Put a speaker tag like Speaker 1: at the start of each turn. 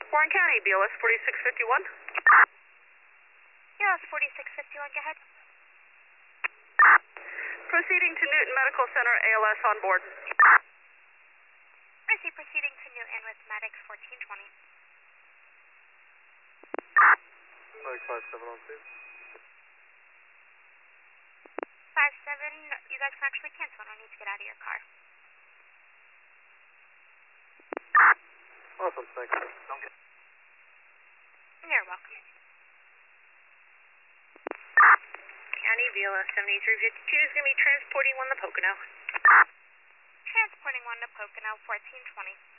Speaker 1: Warren County, BLS 4651.
Speaker 2: BLS 4651, go ahead.
Speaker 1: Proceeding to Newton Medical Center, ALS on board.
Speaker 2: Mercy, proceeding to Newton with Medics 1420.
Speaker 3: Medic 57 on 2.
Speaker 2: 57, you guys can actually cancel. No need to get out of your car.
Speaker 3: Awesome, thanks.
Speaker 2: You're welcome.
Speaker 1: County, BLS 7352 is going to be transporting one to Pocono.
Speaker 2: Transporting one to Pocono 1420.